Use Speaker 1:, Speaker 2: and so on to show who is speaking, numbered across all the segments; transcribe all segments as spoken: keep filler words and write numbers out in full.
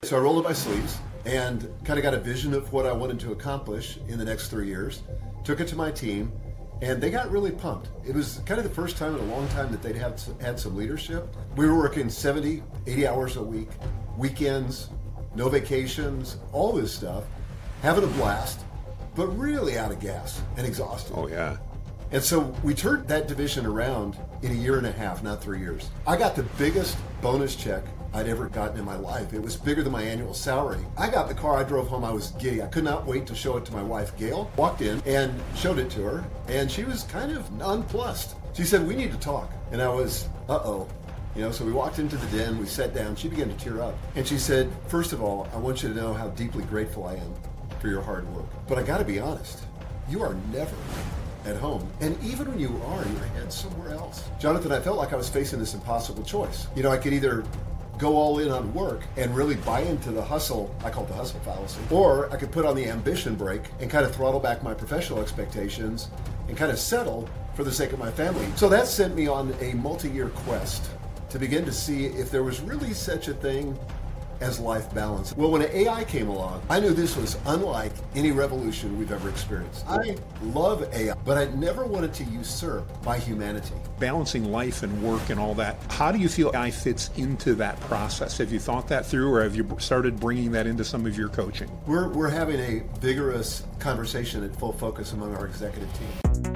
Speaker 1: So I rolled up my sleeves and kind of got a vision of what I wanted to accomplish in the next three years, took it to my team, and they got really pumped. It was kind of the first time in a long time that they'd had, had some leadership. We were working seventy, eighty hours a week, weekends, no vacations, all this stuff, having a blast, but really out of gas and exhausted.
Speaker 2: Oh, yeah.
Speaker 1: And so we turned that division around in a year and a half, not three years. I got the biggest bonus check I'd ever gotten in my life. It was bigger than my annual salary. I got the car, I drove home, I was giddy. I could not wait to show it to my wife, Gail. Walked in and showed it to her, and she was kind of nonplussed. She said, "We need to talk." And I was, uh-oh. You know, so we walked into the den, we sat down, she began to tear up. And she said, "First of all, I want you to know how deeply grateful I am for your hard work. But I gotta be honest, you are never at home. And even when you are, your head's somewhere else." Jonathan, I felt like I was facing this impossible choice. You know, I could either go all in on work and really buy into the hustle, I call it the hustle fallacy, or I could put on the ambition brake and kind of throttle back my professional expectations and kind of settle for the sake of my family. So that sent me on a multi-year quest to begin to see if there was really such a thing as life balance. Well, when A I came along, I knew this was unlike any revolution we've ever experienced. I love A I, but I never wanted to usurp my humanity.
Speaker 2: Balancing life and work and all that, how do you feel A I fits into that process? Have you thought that through, or have you started bringing that into some of your coaching?
Speaker 1: We're, we're having a vigorous conversation at Full Focus among our executive team.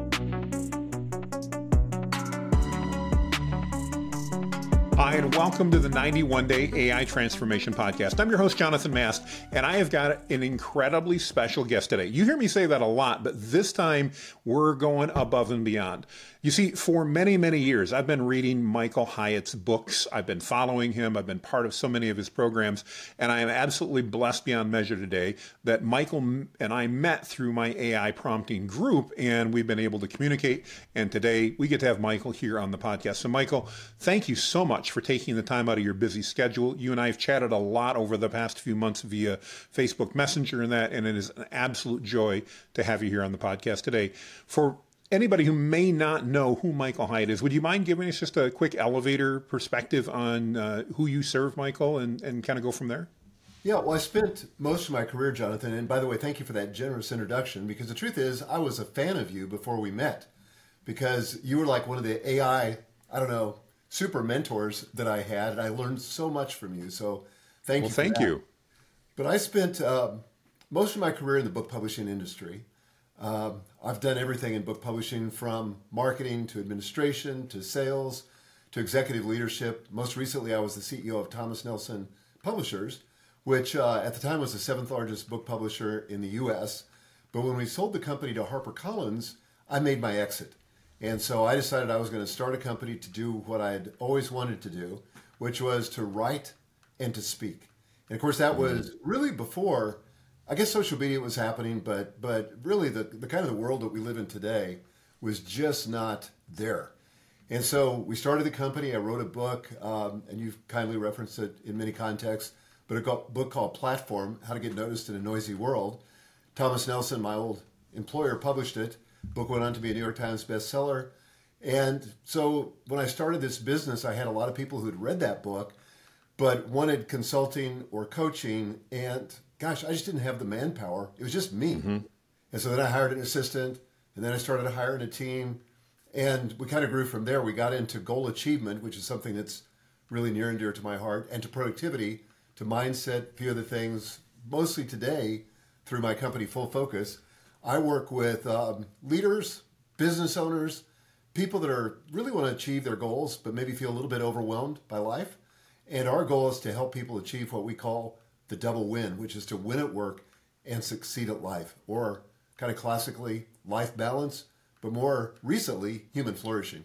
Speaker 2: Hi, and welcome to the ninety-one day A I Transformation Podcast. I'm your host, Jonathan Mast, and I have got an incredibly special guest today. You hear me say that a lot, but this time we're going above and beyond. You see, for many, many years, I've been reading Michael Hyatt's books. I've been following him. I've been part of so many of his programs, and I am absolutely blessed beyond measure today that Michael and I met through my A I prompting group, and we've been able to communicate, and today we get to have Michael here on the podcast. So Michael, thank you so much for taking the time out of your busy schedule. You and I have chatted a lot over the past few months via Facebook Messenger and that, and it is an absolute joy to have you here on the podcast today. For anybody who may not know who Michael Hyatt is, would you mind giving us just a quick elevator perspective on uh, who you serve, Michael, and, and kind of go from there?
Speaker 1: Yeah, well, I spent most of my career, Jonathan, and by the way, thank you for that generous introduction, because the truth is, I was a fan of you before we met, because you were like one of the A I, I don't know, super mentors that I had, and I learned so much from you, so thank
Speaker 2: well,
Speaker 1: you for
Speaker 2: thank
Speaker 1: that.
Speaker 2: you.
Speaker 1: But I spent uh, most of my career in the book publishing industry. Uh, I've done everything in book publishing, from marketing to administration to sales to executive leadership. Most recently, I was the C E O of Thomas Nelson Publishers, which uh, at the time was the seventh largest book publisher in the U S. But when we sold the company to HarperCollins, I made my exit. And so I decided I was going to start a company to do what I had always wanted to do, which was to write and to speak. And of course, that was really before, I guess social media was happening, but but really the, the kind of the world that we live in today was just not there. And so we started the company. I wrote a book, um, and you've kindly referenced it in many contexts, but a book called Platform, How to Get Noticed in a Noisy World. Thomas Nelson, my old employer, published it. Book went on to be a New York Times bestseller. And so when I started this business, I had a lot of people who had read that book, but wanted consulting or coaching. And gosh, I just didn't have the manpower. It was just me. Mm-hmm. And so then I hired an assistant, and then I started hiring a team. And we kind of grew from there. We got into goal achievement, which is something that's really near and dear to my heart, and to productivity, to mindset, a few other things. Mostly today, through my company, Full Focus, I work with um, leaders, business owners, people that are really want to achieve their goals, but maybe feel a little bit overwhelmed by life. And our goal is to help people achieve what we call the double win, which is to win at work and succeed at life, or kind of classically life balance, but more recently, human flourishing.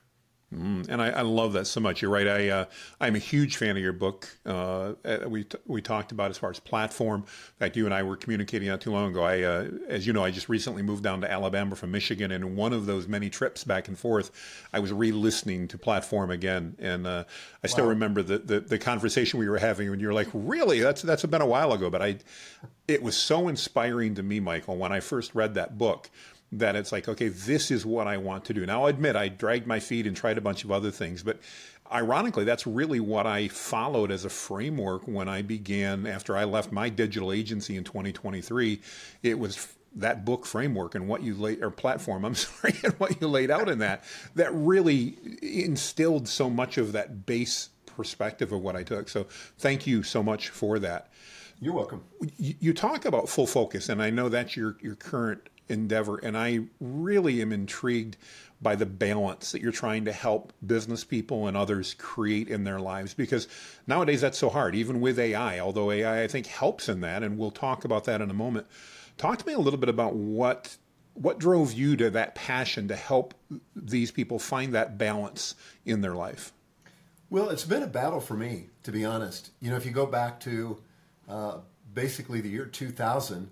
Speaker 2: Mm, and I, I love that so much. You're right. I, uh, I'm a huge fan of your book. Uh, we t- we talked about as far as platform. In fact, you and I were communicating not too long ago. I, uh, as you know, I just recently moved down to Alabama from Michigan, and in one of those many trips back and forth, I was re-listening to Platform again, and uh, I still wow. remember the, the the conversation we were having when you were like, "Really? That's that's been a while ago." But I, it was so inspiring to me, Michael, when I first read that book, that it's like, okay, this is what I want to do. Now, I'll admit I dragged my feet and tried a bunch of other things, but ironically, that's really what I followed as a framework when I began, after I left my digital agency in twenty twenty-three. It was that book framework and what you laid, or platform, I'm sorry, and what you laid out in that, that really instilled so much of that base perspective of what I took. So thank you so much for that.
Speaker 1: You're welcome.
Speaker 2: You, you talk about full focus, and I know that's your, your current endeavor, and I really am intrigued by the balance that you're trying to help business people and others create in their lives, because nowadays that's so hard, even with A I, although A I I think helps in that, and we'll talk about that in a moment. Talk to me a little bit about what what drove you to that passion to help these people find that balance in their life.
Speaker 1: Well, it's been a battle for me, to be honest. You know, if you go back to uh, basically the year two thousand,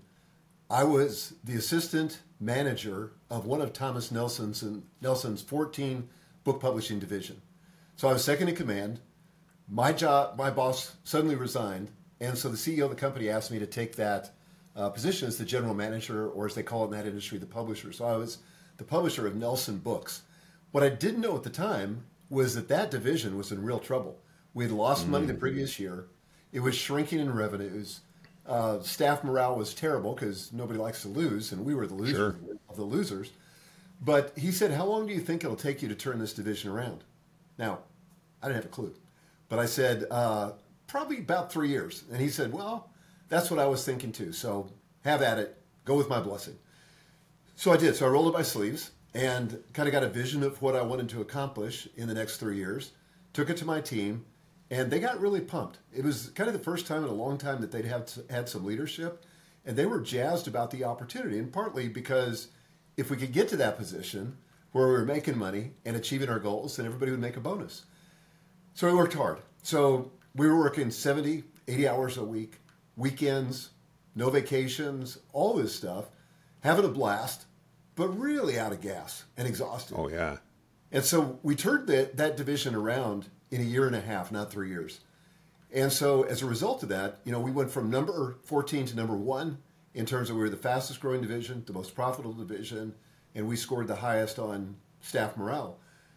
Speaker 1: I was the assistant manager of one of Thomas Nelson's Nelson's fourteen book publishing division. So I was second in command. My job, my boss suddenly resigned, and so the C E O of the company asked me to take that uh, position as the general manager, or as they call it in that industry, the publisher. So I was the publisher of Nelson Books. What I didn't know at the time was that that division was in real trouble. We had lost mm. money the previous year. It was shrinking in revenues. Uh, staff morale was terrible because nobody likes to lose, and we were the losers
Speaker 2: Sure.
Speaker 1: of the losers. But he said, how long do you think it'll take you to turn this division around? Now, I didn't have a clue. But I said, uh, probably about three years. And he said, well, that's what I was thinking too. So have at it. Go with my blessing. So I did. So I rolled up my sleeves and kind of got a vision of what I wanted to accomplish in the next three years. Took it to my team, and they got really pumped. It was kind of the first time in a long time that they'd had, had some leadership, and they were jazzed about the opportunity, and partly because if we could get to that position where we were making money and achieving our goals, then everybody would make a bonus. So we worked hard. So we were working seventy, eighty hours a week, weekends, no vacations, all this stuff, having a blast, but really out of gas and exhausted.
Speaker 2: Oh, yeah.
Speaker 1: And so we turned that, that division around in a year and a half, not three years. And so as a result of that, you know, we went from number fourteen to number one in terms of we were the fastest growing division, the most profitable division, and we scored the highest on staff morale.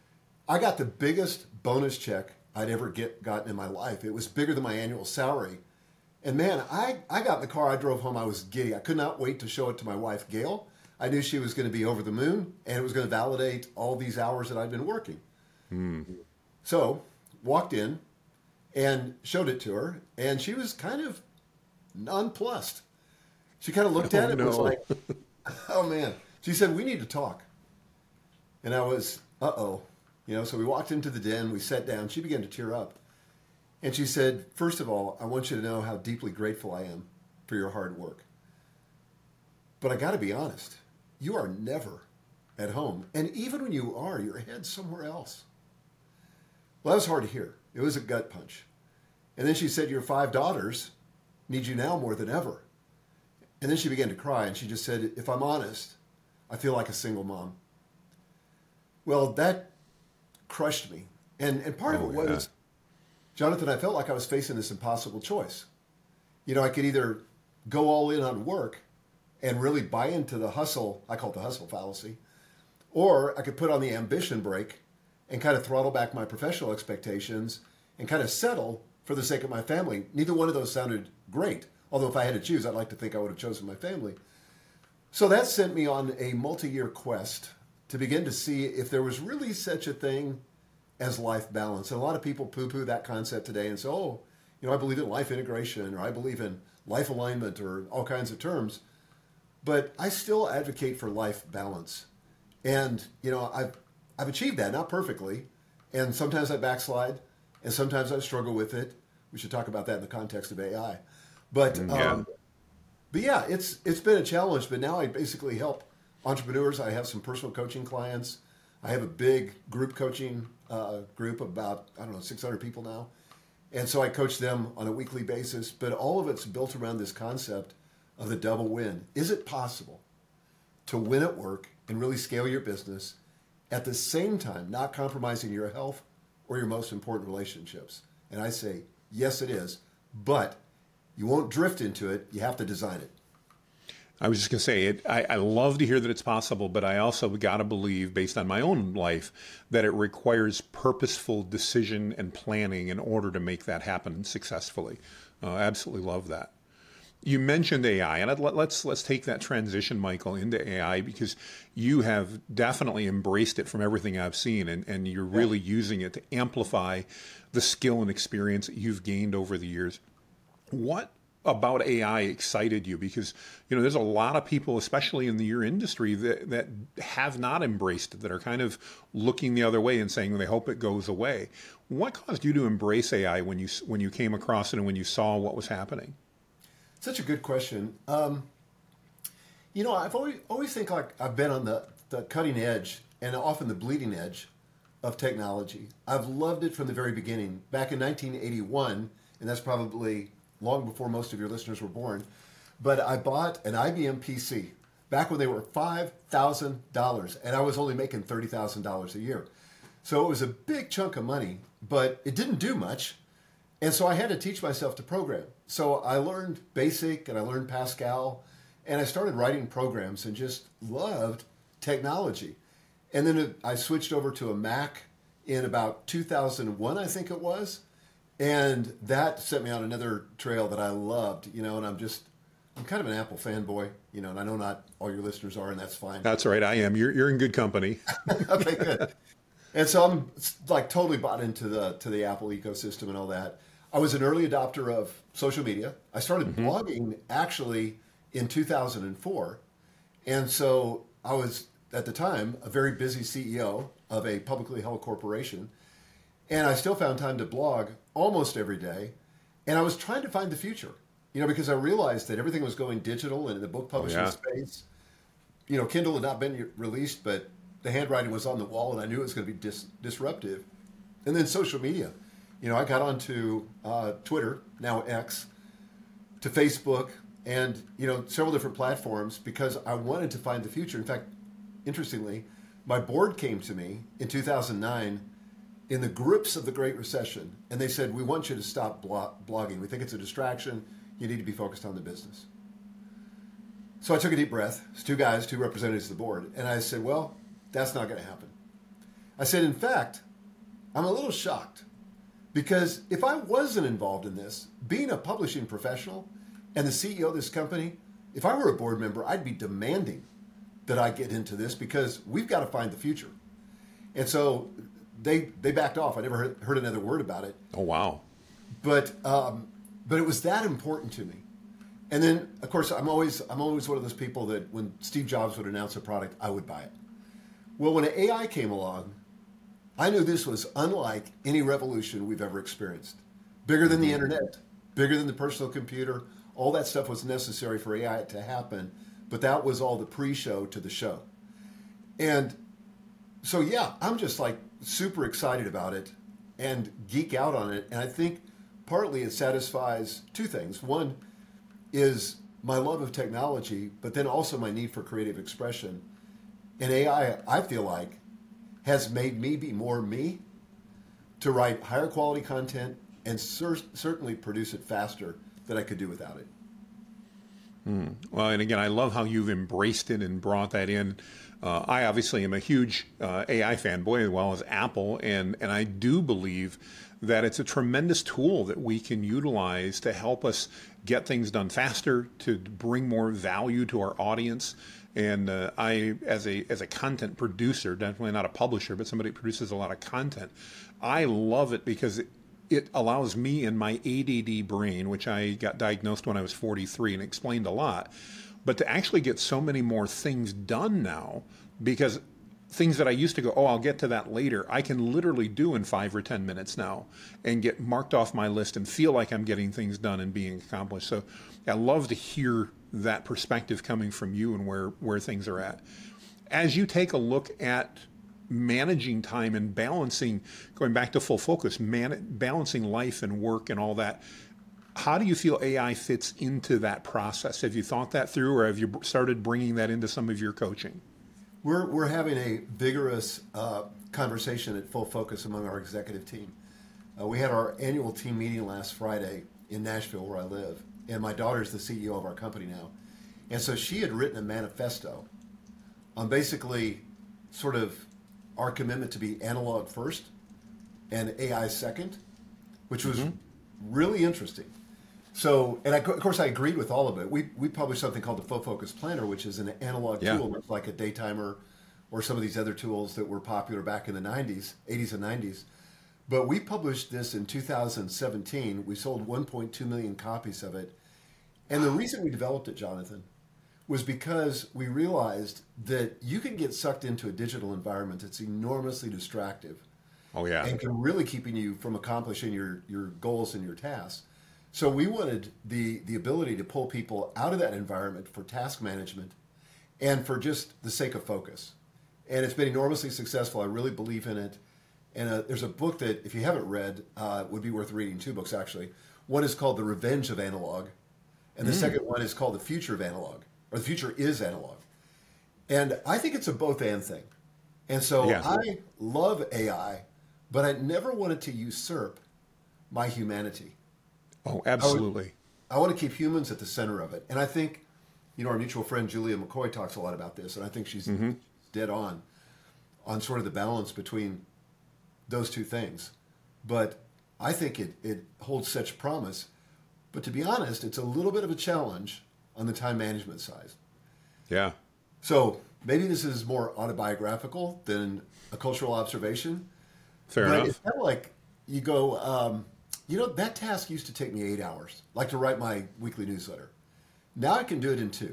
Speaker 1: I got the biggest bonus check I'd ever get gotten in my life. It was bigger than my annual salary. And man, I, I got in the car, I drove home, I was giddy. I could not wait to show it to my wife, Gail. I knew she was going to be over the moon, and it was going to validate all these hours that I'd been working.
Speaker 2: Mm.
Speaker 1: So, walked in and showed it to her, and she was kind of nonplussed. She kind of looked
Speaker 2: Oh,
Speaker 1: at it and was
Speaker 2: no.
Speaker 1: like, oh man. She said, we need to talk. And I was, uh-oh. You know, so we walked into the den, we sat down, she began to tear up. And she said, first of all, I want you to know how deeply grateful I am for your hard work. But I got to be honest, you are never at home. And even when you are, your head's somewhere else. Well, that was hard to hear. It was a gut punch. And then she said, your five daughters need you now more than ever. And then she began to cry, and she just said, if I'm honest, I feel like a single mom. Well, that crushed me. And, and part
Speaker 2: Oh,
Speaker 1: of it was,
Speaker 2: yeah.
Speaker 1: Jonathan, I felt like I was facing this impossible choice. You know, I could either go all in on work and really buy into the hustle, I call it the hustle fallacy, or I could put on the ambition brake and kind of throttle back my professional expectations and kind of settle for the sake of my family. Neither one of those sounded great, although if I had to choose, I'd like to think I would have chosen my family. So that sent me on a multi-year quest to begin to see if there was really such a thing as life balance. And a lot of people poo-poo that concept today and say, oh, you know, I believe in life integration, or I believe in life alignment, or all kinds of terms. But I still advocate for life balance. And, you know, I've, I've achieved that, not perfectly. And sometimes I backslide, and sometimes I struggle with it. We should talk about that in the context of A I. But,
Speaker 2: Yeah.
Speaker 1: um, but yeah, it's it's been a challenge. But now I basically help entrepreneurs. I have some personal coaching clients. I have a big group coaching uh, group of about, I don't know, six hundred people now. And so I coach them on a weekly basis. But all of it's built around this concept of the double win. Is it possible to win at work and really scale your business at the same time, not compromising your health or your most important relationships? And I say, yes, it is. But you won't drift into it. You have to design it.
Speaker 2: I was just going to say, it, I, I love to hear that it's possible, but I also got to believe, based on my own life, that it requires purposeful decision and planning in order to make that happen successfully. Uh, I absolutely love that. You mentioned A I, and I'd, let's let's take that transition, Michael, into A I, because you have definitely embraced it from everything I've seen, and, and you're really yeah. using it to amplify the skill and experience that you've gained over the years. What about A I excited you? Because, you know, there's a lot of people, especially in the, your industry, that, that have not embraced it, that are kind of looking the other way and saying they hope it goes away. What caused you to embrace A I when you when you came across it and when you saw what was happening?
Speaker 1: Such a good question. Um, you know, I've always always think like I've been on the, the cutting edge and often the bleeding edge of technology. I've loved it from the very beginning. Back in nineteen eighty-one, and that's probably long before most of your listeners were born, but I bought an I B M P C back when they were five thousand dollars, and I was only making thirty thousand dollars a year. So it was a big chunk of money, but it didn't do much, and so I had to teach myself to program. So I learned BASIC, and I learned Pascal, and I started writing programs and just loved technology. And then it, I switched over to a Mac in about two thousand one, I think it was, and that set me on another trail that I loved, you know, and I'm just, I'm kind of an Apple fanboy, you know, and I know not all your listeners are, and that's fine.
Speaker 2: That's right, I am. You're you're in good company.
Speaker 1: Okay, good. And so I'm like totally bought into the to the Apple ecosystem and all that. I was an early adopter of social media. I started mm-hmm. blogging actually in two thousand four, and so I was at the time a very busy C E O of a publicly held corporation, and I still found time to blog almost every day, and I was trying to find the future, you know, because I realized that everything was going digital and in the book publishing oh, yeah. space. You know, Kindle had not been released, but the handwriting was on the wall, and I knew it was going to be dis- disruptive. And then social media. You know, I got onto uh, Twitter, now X, to Facebook, and, you know, several different platforms because I wanted to find the future. In fact, interestingly, my board came to me in two thousand nine in the grips of the Great Recession, and they said, we want you to stop blo- blogging. We think it's a distraction. You need to be focused on the business. So I took a deep breath. It's two guys, two representatives of the board, and I said, well, that's not going to happen. I said, in fact, I'm a little shocked because if I wasn't involved in this, being a publishing professional and the C E O of this company, if I were a board member, I'd be demanding that I get into this because we've got to find the future. And so they they backed off. I never heard, heard another word about it.
Speaker 2: Oh, wow.
Speaker 1: But um, but it was that important to me. And then, of course, I'm always I'm always one of those people that when Steve Jobs would announce a product, I would buy it. Well, when A I came along, I knew this was unlike any revolution we've ever experienced. Bigger than the internet, bigger than the personal computer. All that stuff was necessary for A I to happen, but that was all the pre-show to the show. And so, yeah, I'm just like super excited about it and geek out on it. And I think partly it satisfies two things. One is my love of technology, but then also my need for creative expression. And A I, I feel like, has made me be more me to write higher quality content and cer- certainly produce it faster than I could do without it.
Speaker 2: Mm. Well, and again, I love how you've embraced it and brought that in. Uh, I obviously am a huge uh, A I fanboy as well as Apple, and, and I do believe that it's a tremendous tool that we can utilize to help us get things done faster, to bring more value to our audience. And uh, I, as a as a content producer, definitely not a publisher, but somebody who produces a lot of content, I love it because it, it allows me in my A D D brain, which I got diagnosed when I was forty-three and explained a lot, but to actually get so many more things done now, because things that I used to go, oh, I'll get to that later, I can literally do in five or ten minutes now and get marked off my list and feel like I'm getting things done and being accomplished. So I love to hear that perspective coming from you and where, where things are at. As you take a look at managing time and balancing, going back to full focus, man, balancing life and work and all that, how do you feel A I fits into that process? Have you thought that through, or have you started bringing that into some of your coaching?
Speaker 1: We're we're having a vigorous uh, conversation at Full Focus among our executive team. Uh, we had our annual team meeting last Friday in Nashville, where I live, and my daughter's the C E O of our company now. And so she had written a manifesto on basically sort of our commitment to be analog first and A I second, which was mm-hmm. really interesting. So, and I, of course, I agreed with all of it. We we published something called the Fo Focus Planner, which is an analog
Speaker 2: yeah.
Speaker 1: tool, much like a Daytimer or some of these other tools that were popular back in the nineties, eighties and nineties. But we published this in two thousand seventeen. We sold one point two million copies of it. And the reason we developed it, Jonathan, was because we realized that you can get sucked into a digital environment that's enormously distractive.
Speaker 2: Oh, yeah.
Speaker 1: And can really keeping you from accomplishing your, your goals and your tasks. So we wanted the, the ability to pull people out of that environment for task management and for just the sake of focus. And it's been enormously successful. I really believe in it. And uh, there's a book that, if you haven't read, uh, would be worth reading. Two books, actually. One is called The Revenge of Analog. And the mm. second one is called The Future of Analog, or The Future is Analog. And I think it's a both-and thing. And so yeah. I love A I, but I never wanted to usurp my humanity.
Speaker 2: Oh, absolutely.
Speaker 1: I, would, I want to keep humans at the center of it. And I think, you know, our mutual friend Julia McCoy talks a lot about this, and I think she's mm-hmm. dead on, on sort of the balance between those two things. But I think it, it holds such promise. But to be honest, it's a little bit of a challenge on the time management side.
Speaker 2: Yeah.
Speaker 1: So maybe this is more autobiographical than a cultural observation.
Speaker 2: Fair
Speaker 1: but
Speaker 2: enough.
Speaker 1: It's kind of like you go, um, you know, that task used to take me eight hours, like to write my weekly newsletter. Now I can do it in two.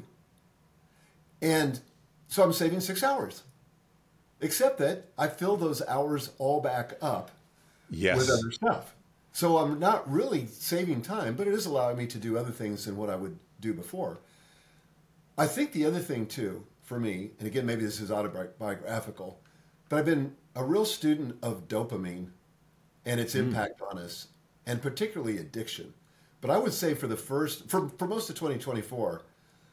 Speaker 1: And so I'm saving six hours. Except that I fill those hours all back up
Speaker 2: yes.
Speaker 1: with other stuff. So I'm not really saving time, but it is allowing me to do other things than what I would do before. I think the other thing, too, for me, and again, maybe this is autobiographical, but I've been a real student of dopamine and its mm. impact on us, and particularly addiction. But I would say for the first, for, for most of twenty twenty-four,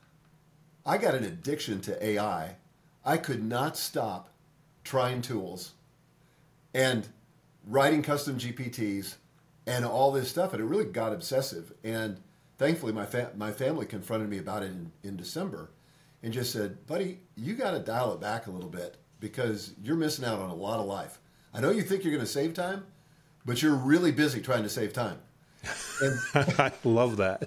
Speaker 1: I got an addiction to A I. I could not stop trying tools and writing custom G P Ts and all this stuff, and it really got obsessive. And thankfully, my fa- my family confronted me about it in, in December and just said, buddy, you got to dial it back a little bit because you're missing out on a lot of life. I know you think you're going to save time, but you're really busy trying to save time. And,
Speaker 2: I love that.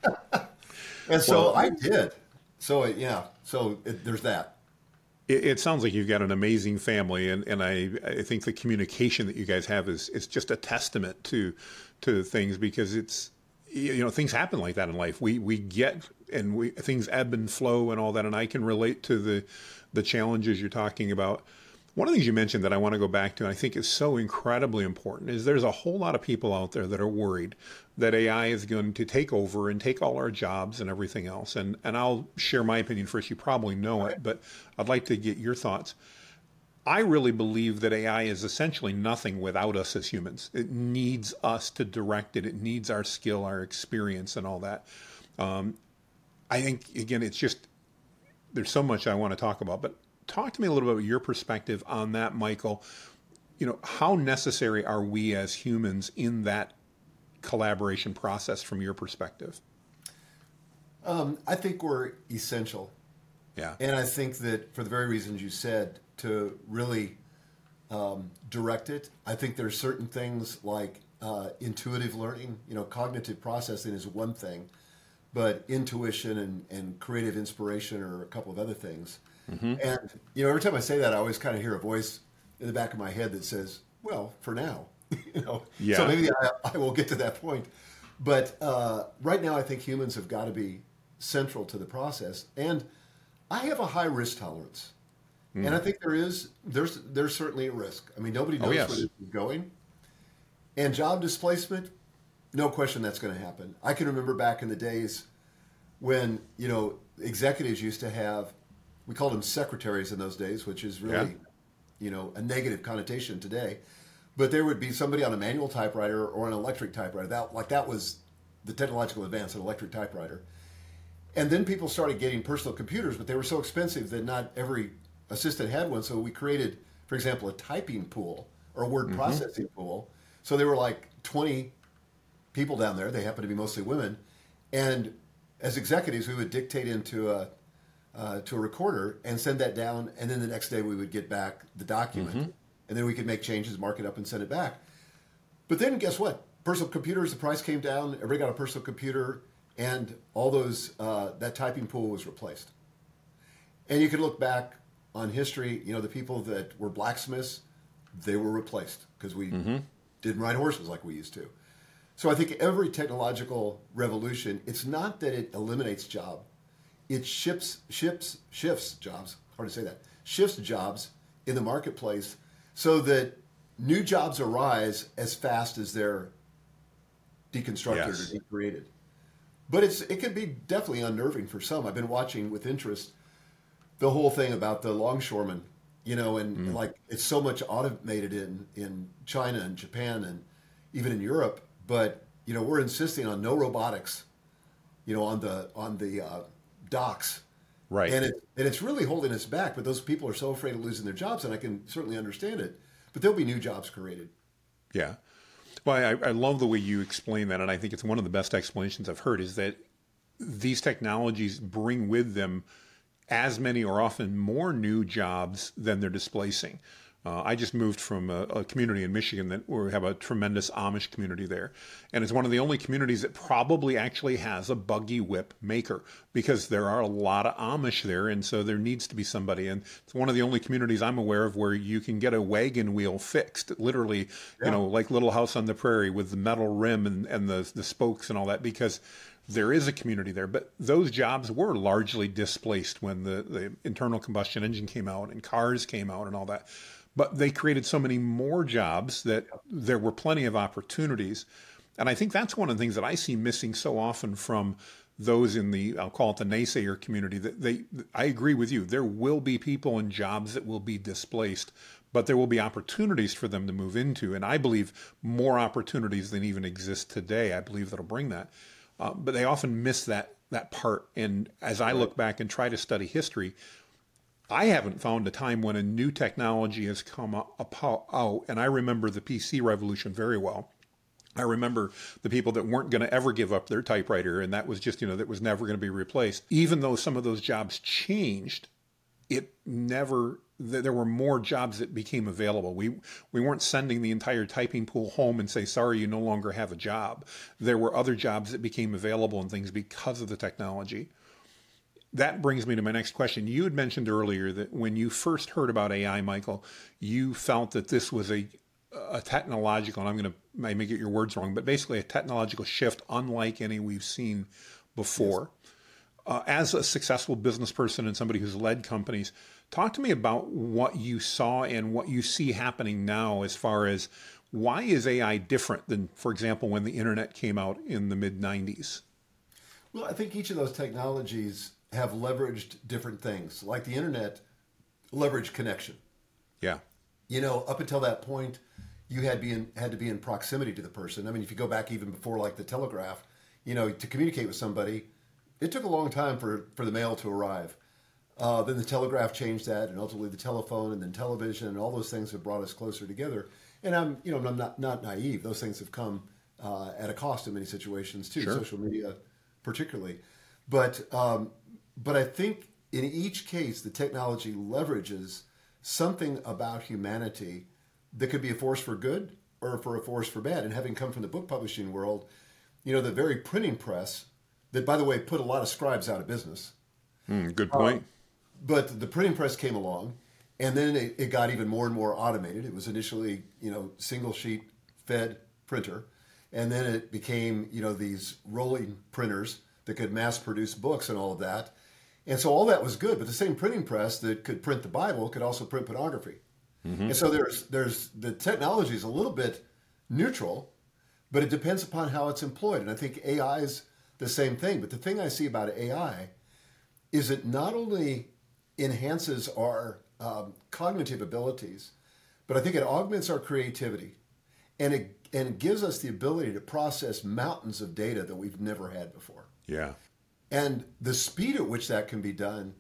Speaker 1: and so well, I did. So, yeah, so it, there's that.
Speaker 2: It, it sounds like you've got an amazing family, and, and I, I think the communication that you guys have is, is just a testament to to things, because it's, you know, things happen like that in life. We we get, and we things ebb and flow and all that, and I can relate to the the challenges you're talking about. One of the things you mentioned that I want to go back to, and I think is so incredibly important, is there's a whole lot of people out there that are worried that A I is going to take over and take all our jobs and everything else. And and I'll share my opinion first. You probably know it, but I'd like to get your thoughts. I really believe that A I is essentially nothing without us as humans. It needs us to direct it. It needs our skill, our experience, and all that. Um, I think, again, it's just, there's so much I want to talk about, but talk to me a little bit about your perspective on that, Michael. You know, how necessary are we as humans in that collaboration process from your perspective?
Speaker 1: Um, I think we're essential.
Speaker 2: Yeah.
Speaker 1: And I think that for the very reasons you said, to really um, direct it, I think there's certain things like uh, intuitive learning, you know, cognitive processing is one thing, but intuition and, and creative inspiration are a couple of other things. Mm-hmm. And, you know, every time I say that, I always kind of hear a voice in the back of my head that says, well, for now, you know,
Speaker 2: yeah.
Speaker 1: So maybe I, I will get to that point. But uh, right now, I think humans have got to be central to the process. And I have a high risk tolerance. Mm. And I think there is, there's, there's certainly a risk. I mean, nobody knows
Speaker 2: oh, yes.
Speaker 1: where this is going. And job displacement, no question that's going to happen. I can remember back in the days when, you know, executives used to have, we called them secretaries in those days, which is really, yeah. you know, a negative connotation today. But there would be somebody on a manual typewriter or an electric typewriter. That, like that was the technological advance, an electric typewriter. And then people started getting personal computers, but they were so expensive that not every assistant had one. So we created, for example, a typing pool or a word mm-hmm. processing pool. So there were like twenty people down there. They happened to be mostly women. And as executives, we would dictate into a uh, to a recorder and send that down, and then the next day we would get back the document, mm-hmm. and then we could make changes, mark it up, and send it back. But then guess what? Personal computers, the price came down. Everybody got a personal computer, and all those uh, that typing pool was replaced. And you could look back on history. You know, the people that were blacksmiths, they were replaced because we mm-hmm. didn't ride horses like we used to. So I think every technological revolution, it's not that it eliminates job, it shifts, shifts, shifts jobs. Hard to say that. Shifts jobs in the marketplace so that new jobs arise as fast as they're deconstructed yes. or decreated. But it's it can be definitely unnerving for some. I've been watching with interest the whole thing about the longshoremen, you know, and mm. like it's so much automated in, in China and Japan and even in Europe. But, you know, we're insisting on no robotics, you know, on the on the uh, docks.
Speaker 2: Right.
Speaker 1: And, it, and it's really holding us back. But those people are so afraid of losing their jobs, and I can certainly understand it. But there'll be new jobs created.
Speaker 2: Yeah. Well, I, I love the way you explain that, and I think it's one of the best explanations I've heard, is that these technologies bring with them as many or often more new jobs than they're displacing. Uh, I just moved from a, a community in Michigan that we have a tremendous Amish community there. And it's one of the only communities that probably actually has a buggy whip maker because there are a lot of Amish there. And so there needs to be somebody. And it's one of the only communities I'm aware of where you can get a wagon wheel fixed, literally, yeah. you know, like Little House on the Prairie with the metal rim and, and the, the spokes and all that, because there is a community there. But those jobs were largely displaced when the, the internal combustion engine came out and cars came out and all that. But they created so many more jobs that there were plenty of opportunities. And I think that's one of the things that I see missing so often from those in the, I'll call it the naysayer community, that they, I agree with you. There will be people in jobs that will be displaced, but there will be opportunities for them to move into. And I believe more opportunities than even exist today. I believe that'll bring that. Uh, but they often miss that, that part. And as I look back and try to study history, I haven't found a time when a new technology has come out, and I remember the P C revolution very well. I remember the people that weren't going to ever give up their typewriter, and that was just, you know, that was never going to be replaced. Even though some of those jobs changed, it never, there were more jobs that became available. We we weren't sending the entire typing pool home and say, sorry, you no longer have a job. There were other jobs that became available and things because of the technology. That brings me to my next question. You had mentioned earlier that when you first heard about A I, Michael, you felt that this was a, a technological, and I'm going to I may get your words wrong, but basically a technological shift unlike any we've seen before. Yes. Uh, as a successful business person and somebody who's led companies, talk to me about what you saw and what you see happening now as far as why is A I different than, for example, when the internet came out in the mid nineties?
Speaker 1: Well, I think each of those technologies have leveraged different things. Like the internet leveraged connection.
Speaker 2: Yeah.
Speaker 1: You know, up until that point, you had be in, had to be in proximity to the person. I mean, if you go back even before like the telegraph, you know, to communicate with somebody, it took a long time for, for the mail to arrive. Uh, then the telegraph changed that, and ultimately the telephone, and then television, and all those things have brought us closer together. And I'm, you know, I'm not not naive. Those things have come uh, at a cost in many situations too,
Speaker 2: sure.
Speaker 1: Social media particularly. But um, But I think in each case, the technology leverages something about humanity that could be a force for good or for a force for bad. And having come from the book publishing world, you know, the very printing press that, by the way, put a lot of scribes out of business.
Speaker 2: Mm, good point.
Speaker 1: Um, but the printing press came along, and then it, it got even more and more automated. It was initially, you know, single sheet fed printer. And then it became, you know, these rolling printers that could mass produce books and all of that. And so all that was good, but the same printing press that could print the Bible could also print pornography. Mm-hmm. And so there's there's the technology is a little bit neutral, but it depends upon how it's employed. And I think A I is the same thing. But the thing I see about A I is it not only enhances our um, cognitive abilities, but I think it augments our creativity, and it and it gives us the ability to process mountains of data that we've never had before.
Speaker 2: Yeah.
Speaker 1: And the speed at which that can be done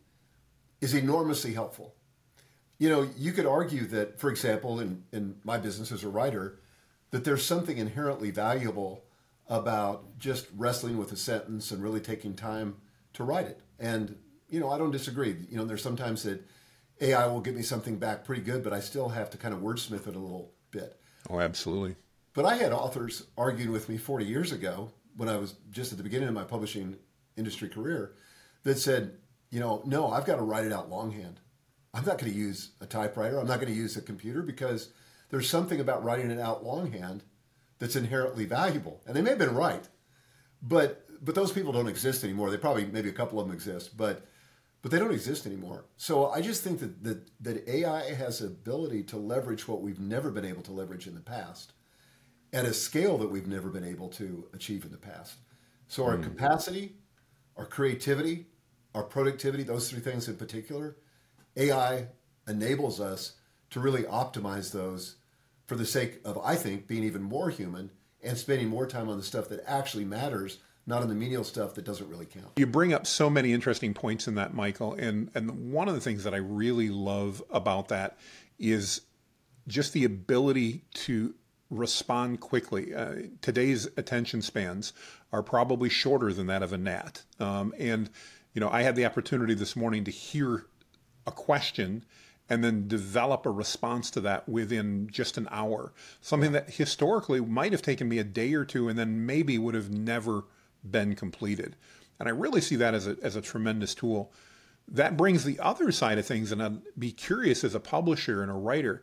Speaker 1: is enormously helpful. You know, you could argue that, for example, in, in my business as a writer, that there's something inherently valuable about just wrestling with a sentence and really taking time to write it. And, you know, I don't disagree. You know, there's sometimes that A I will give me something back pretty good, but I still have to kind of wordsmith it a little bit.
Speaker 2: Oh, absolutely.
Speaker 1: But I had authors arguing with me forty years ago when I was just at the beginning of my publishing industry career that said, you know, no, I've got to write it out longhand. I'm not going to use a typewriter. I'm not going to use a computer because there's something about writing it out longhand that's inherently valuable. And they may have been right, but but those people don't exist anymore. They probably, maybe a couple of them exist, but but they don't exist anymore. So I just think that that, that A I has the ability to leverage what we've never been able to leverage in the past at a scale that we've never been able to achieve in the past. So our mm. capacity, our creativity, our productivity, those three things in particular, A I enables us to really optimize those for the sake of, I think, being even more human and spending more time on the stuff that actually matters, not on the menial stuff that doesn't really count.
Speaker 2: You bring up so many interesting points in that, Michael. And, and one of the things that I really love about that is just the ability to respond quickly. Uh, today's attention spans are probably shorter than that of a gnat. Um, and, you know, I had the opportunity this morning to hear a question and then develop a response to that within just an hour. Something that historically might have taken me a day or two and then maybe would have never been completed. And I really see that as a, as a tremendous tool. That brings the other side of things, and I'd be curious as a publisher and a writer,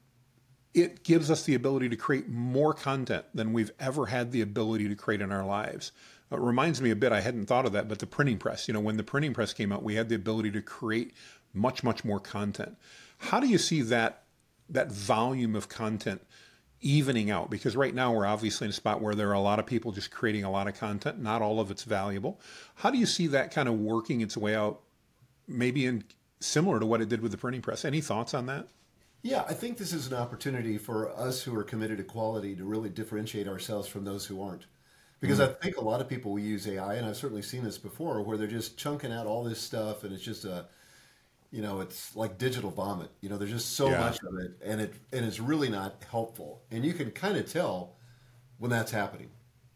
Speaker 2: it gives us the ability to create more content than we've ever had the ability to create in our lives. It reminds me a bit, I hadn't thought of that, but the printing press. You know, when the printing press came out, we had the ability to create much, much more content. How do you see that that volume of content evening out? Because right now we're obviously in a spot where there are a lot of people just creating a lot of content. Not all of it's valuable. How do you see that kind of working its way out, maybe in similar to what it did with the printing press? Any thoughts on that?
Speaker 1: Yeah, I think this is an opportunity for us who are committed to quality to really differentiate ourselves from those who aren't. Because mm-hmm. I think a lot of people will use A I, and I've certainly seen this before, where they're just chunking out all this stuff, and it's just a, you know, it's like digital vomit. You know, there's just so yeah. much of it, and it and it's really not helpful. And you can kind of tell when that's happening.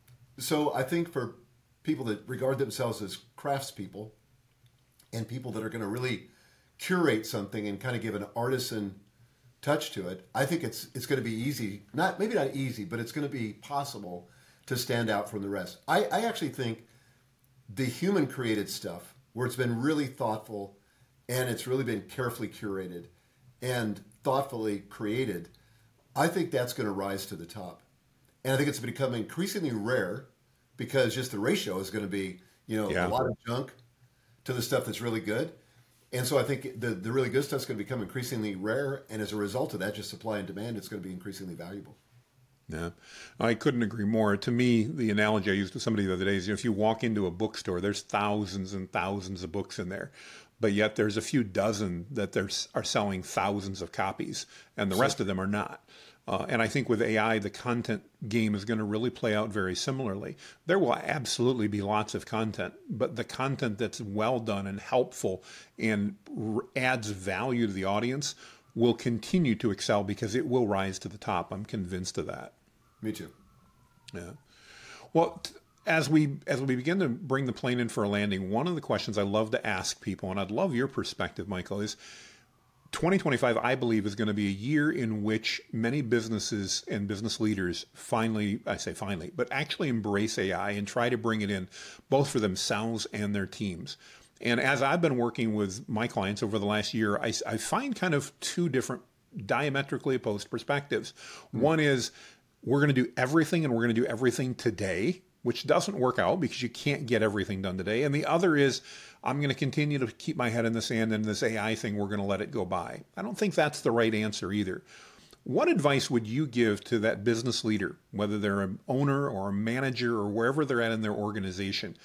Speaker 1: So I think for people that regard themselves as craftspeople, and people that are going to really curate something and kind of give an artisan touch to it, I think it's it's going to be easy, not maybe not easy, but it's going to be possible to stand out from the rest. I, I actually think the human created stuff, where it's been really thoughtful and it's really been carefully curated and thoughtfully created, I think that's going to rise to the top. And I think it's become increasingly rare because just the ratio is going to be, you know, yeah. a lot of junk to the stuff that's really good. And so I think the, the really good stuff is going to become increasingly rare. And as a result of that, just supply and demand, it's going to be increasingly valuable.
Speaker 2: Yeah, I couldn't agree more. To me, the analogy I used to somebody the other day is, you know, if you walk into a bookstore, there's thousands and thousands of books in there, but yet there's a few dozen that there are selling thousands of copies, and the rest of them are not. Uh, and I think with A I, the content game is going to really play out very similarly. There will absolutely be lots of content, but the content that's well done and helpful and r- adds value to the audience will continue to excel because it will rise to the top. I'm convinced of that.
Speaker 1: Me too.
Speaker 2: Yeah. Well, t- as we as we begin to bring the plane in for a landing, one of the questions I love to ask people, and I'd love your perspective, Michael, is twenty twenty-five, I believe, is going to be a year in which many businesses and business leaders finally, I say finally, but actually embrace A I and try to bring it in both for themselves and their teams. And as I've been working with my clients over the last year, I, I find kind of two different diametrically opposed perspectives. Mm-hmm. One is we're going to do everything and we're going to do everything today, which doesn't work out because you can't get everything done today. And the other is I'm going to continue to keep my head in the sand, and this A I thing, we're going to let it go by. I don't think that's the right answer either. What advice would you give to that business leader, whether they're an owner or a manager or wherever they're at in their organization,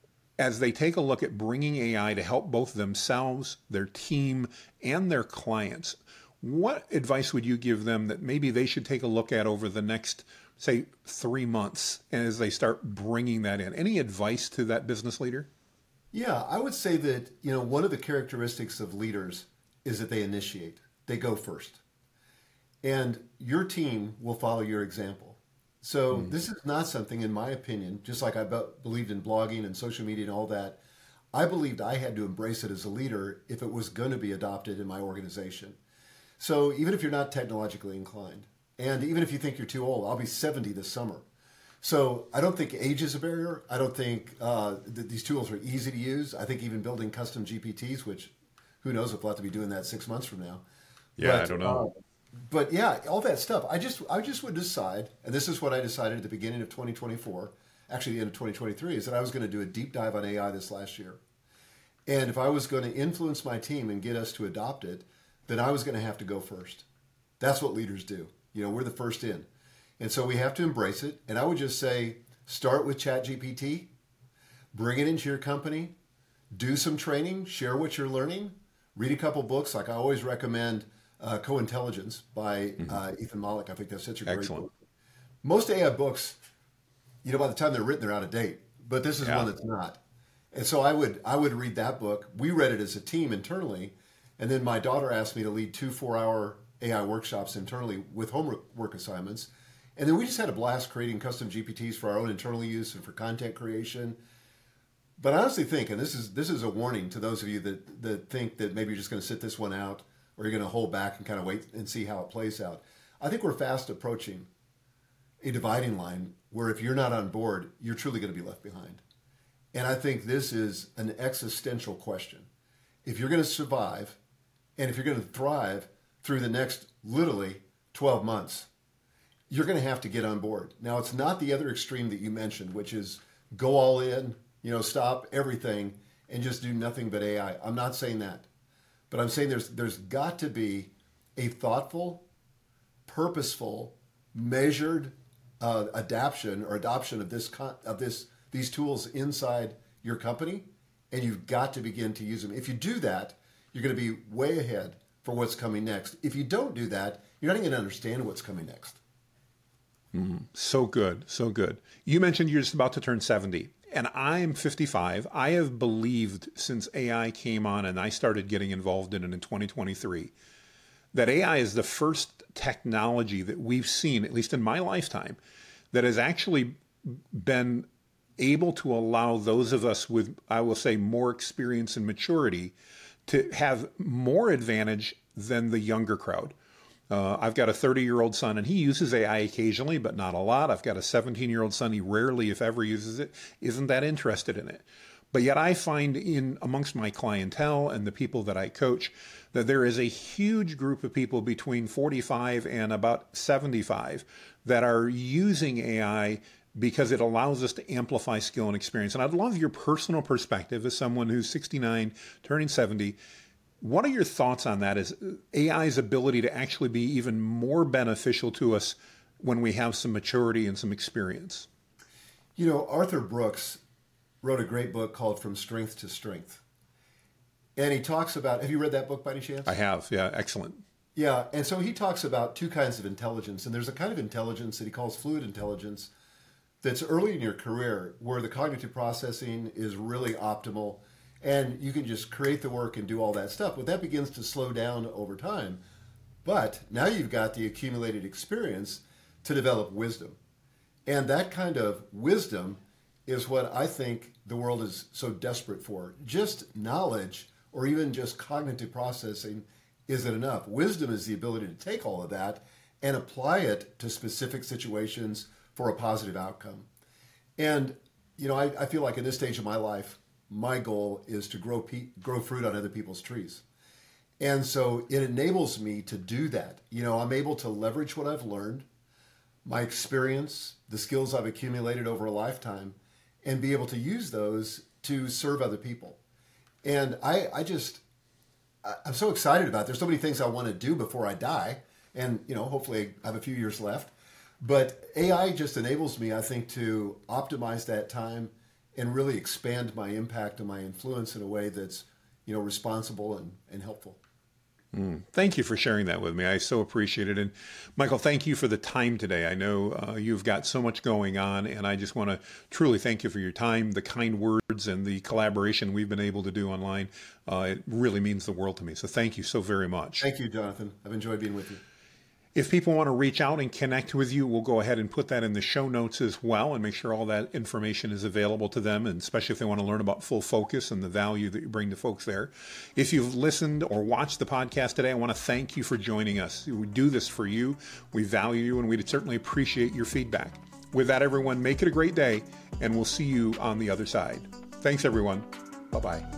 Speaker 2: as they take a look at bringing A I to help both themselves, their team, and their clients? What advice would you give them that maybe they should take a look at over the next, say, three months as they start bringing that in? Any advice to that business leader?
Speaker 1: Yeah, I would say that, you know, one of the characteristics of leaders is that they initiate. They go first. And your team will follow your example. So
Speaker 2: Mm.
Speaker 1: this is not something, in my opinion, just like I be- believed in blogging and social media and all that, I believed I had to embrace it as a leader if it was going to be adopted in my organization. So even if you're not technologically inclined, and even if you think you're too old, I'll be seventy this summer. So I don't think age is a barrier. I don't think uh, that these tools are easy to use. I think even building custom G P Ts, which who knows if we'll have to be doing that six months from now.
Speaker 2: Yeah,
Speaker 1: but,
Speaker 2: I don't know.
Speaker 1: Uh, but yeah, all that stuff. I just I just would decide, and this is what I decided at the beginning of twenty twenty-four, actually the end of twenty twenty-three, is that I was going to do a deep dive on A I this last year. And if I was going to influence my team and get us to adopt it, then I was going to have to go first. That's what leaders do. You know, we're the first in. And so we have to embrace it. And I would just say, start with ChatGPT, bring it into your company, do some training, share what you're learning, read a couple books. Like I always recommend uh, Co-Intelligence by mm-hmm. uh, Ethan Mollick. I think that's such a great
Speaker 2: Excellent.
Speaker 1: book. Most A I books, you know, by the time they're written, they're out of date. But this is
Speaker 2: yeah.
Speaker 1: one that's not. And so I would I would read that book. We read it as a team internally. And then my daughter asked me to lead two four-hour A I workshops internally with homework work assignments. And then we just had a blast creating custom G P Ts for our own internal use and for content creation. But I honestly think, and this is this is a warning to those of you that, that think that maybe you're just going to sit this one out or you're going to hold back and kind of wait and see how it plays out. I think we're fast approaching a dividing line where if you're not on board, you're truly going to be left behind. And I think this is an existential question. If you're going to survive and if you're going to thrive through the next literally twelve months, you're going to have to get on board. Now, it's not the other extreme that you mentioned, which is go all in, you know, stop everything and just do nothing but A I. I'm not saying that. But I'm saying there's there's got to be a thoughtful, purposeful, measured uh, adaptation or adoption of this con- of this these tools inside your company, and you've got to begin to use them. If you do that, you're going to be way ahead for what's coming next. If you don't do that, you're not even going to understand what's coming next.
Speaker 2: Mm, so good, so good. You mentioned you're just about to turn seventy, and I'm fifty-five. I have believed since A I came on and I started getting involved in it in twenty twenty-three, that A I is the first technology that we've seen, at least in my lifetime, that has actually been able to allow those of us with, I will say, more experience and maturity to have more advantage than the younger crowd. Uh, I've got a thirty-year-old son, and he uses A I occasionally, but not a lot. I've got a seventeen-year-old son. He rarely, if ever, uses it, isn't that interested in it. But yet I find in amongst my clientele and the people that I coach that there is a huge group of people between forty-five and about seventy-five that are using A I because it allows us to amplify skill and experience. And I'd love your personal perspective as someone who's sixty-nine, turning seventy. What are your thoughts on that? Is A I's ability to actually be even more beneficial to us when we have some maturity and some experience?
Speaker 1: You know, Arthur Brooks wrote a great book called From Strength to Strength. And he talks about, have you read that book by any chance?
Speaker 2: I have, yeah, excellent.
Speaker 1: Yeah, and so he talks about two kinds of intelligence. And there's a kind of intelligence that he calls fluid intelligence that's early in your career where the cognitive processing is really optimal and you can just create the work and do all that stuff. But that begins to slow down over time. But now you've got the accumulated experience to develop wisdom. And that kind of wisdom is what I think the world is so desperate for. Just knowledge or even just cognitive processing isn't enough. Wisdom is the ability to take all of that and apply it to specific situations for a positive outcome. And, you know, I, I feel like in this stage of my life, my goal is to grow pe- grow fruit on other people's trees. And so it enables me to do that. You know, I'm able to leverage what I've learned, my experience, the skills I've accumulated over a lifetime, and be able to use those to serve other people. And I, I just, I'm so excited about it. There's so many things I want to do before I die. And, you know, hopefully I have a few years left. But A I just enables me, I think, to optimize that time and really expand my impact and my influence in a way that's, you know, responsible and, and helpful.
Speaker 2: Mm, thank you for sharing that with me. I so appreciate it. And Michael, thank you for the time today. I know uh, you've got so much going on, and I just want to truly thank you for your time, the kind words, and the collaboration we've been able to do online. Uh, it really means the world to me. So thank you so very much.
Speaker 1: Thank you, Jonathan. I've enjoyed being with you.
Speaker 2: If people want to reach out and connect with you, we'll go ahead and put that in the show notes as well and make sure all that information is available to them, and especially if they want to learn about Full Focus and the value that you bring to folks there. If you've listened or watched the podcast today, I want to thank you for joining us. We do this for you. We value you, and we'd certainly appreciate your feedback. With that, everyone, make it a great day, and we'll see you on the other side. Thanks, everyone. Bye-bye.